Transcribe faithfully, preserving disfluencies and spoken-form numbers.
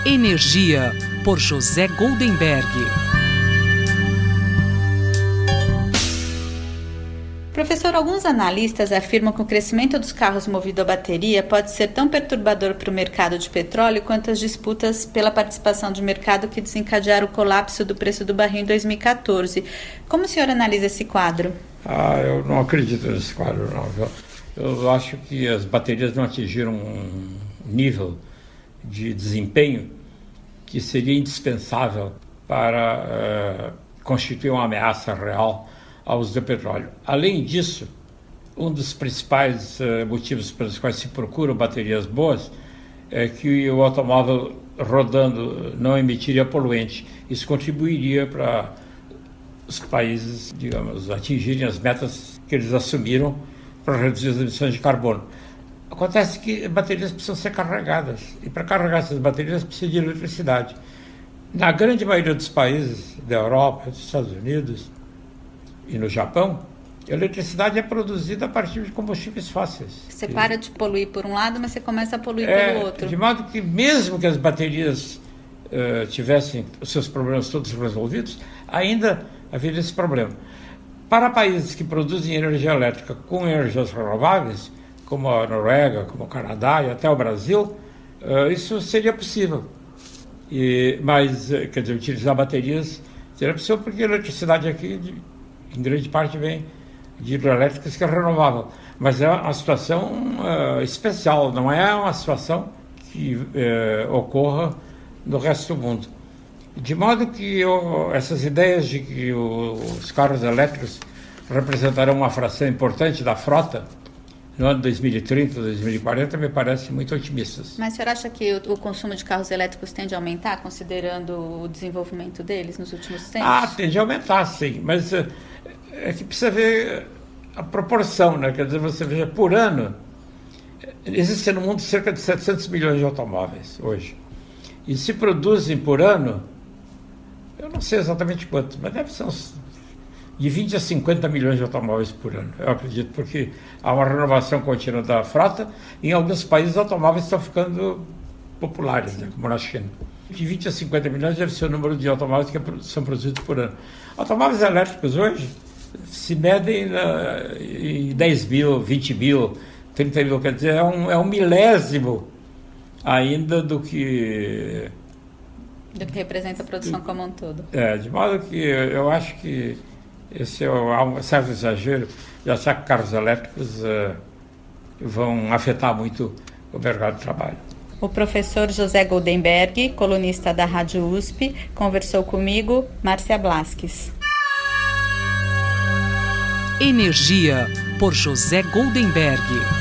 Energia, por José Goldenberg. Professor, alguns analistas afirmam que o crescimento dos carros movidos a bateria pode ser tão perturbador para o mercado de petróleo quanto as disputas pela participação de mercado que desencadearam o colapso do preço do barril em dois mil e catorze. Como o senhor analisa esse quadro? Ah, eu não acredito nesse quadro, não. Eu, eu acho que as baterias não atingiram um nível de desempenho que seria indispensável para uh, constituir uma ameaça real ao uso do petróleo. Além disso, um dos principais uh, motivos pelos quais se procuram baterias boas é que o automóvel rodando não emitiria poluente. Isso contribuiria para os países, digamos, atingirem as metas que eles assumiram para reduzir as emissões de carbono. Acontece que baterias precisam ser carregadas, e para carregar essas baterias precisa de eletricidade. Na grande maioria dos países da Europa, dos Estados Unidos e no Japão, a eletricidade é produzida a partir de combustíveis fósseis. Você para de poluir por um lado, mas você começa a poluir é, pelo outro. De modo que mesmo que as baterias uh, tivessem os seus problemas todos resolvidos, ainda haveria esse problema. Para países que produzem energia elétrica com energias renováveis, como a Noruega, como o Canadá e até o Brasil, uh, isso seria possível. E, mas, quer dizer, utilizar baterias seria possível porque a eletricidade aqui, de, em grande parte, vem de hidrelétricas que é renovável. Mas é uma situação uh, especial, não é uma situação que uh, ocorra no resto do mundo. De modo que eu, essas ideias de que o, os carros elétricos representarão uma fração importante da frota no ano dois mil e trinta, dois mil e quarenta, me parecem muito otimistas. Mas o senhor acha que o, o consumo de carros elétricos tende a aumentar, considerando o desenvolvimento deles nos últimos tempos? Ah, tende a aumentar, sim, mas é, é que precisa ver a proporção, né? Quer dizer, você veja, por ano, existem no mundo cerca de setecentos milhões de automóveis hoje. E se produzem por ano, eu não sei exatamente quanto, mas deve ser uns de vinte a cinquenta milhões de automóveis por ano, eu acredito, porque há uma renovação contínua da frota e em alguns países os automóveis estão ficando populares, né, como na China. De vinte a cinquenta milhões deve ser o número de automóveis que são produzidos por ano. Automóveis elétricos hoje se medem na, em dez mil, vinte mil, trinta mil, quer dizer, é um, é um milésimo ainda do que... Do que representa a produção do, como um todo. É, de modo que eu acho que esse é um certo exagero de achar que carros elétricos uh, vão afetar muito o mercado de trabalho. O professor José Goldenberg, colunista da Rádio U S P, conversou comigo, Márcia Blasques. Energia, por José Goldenberg.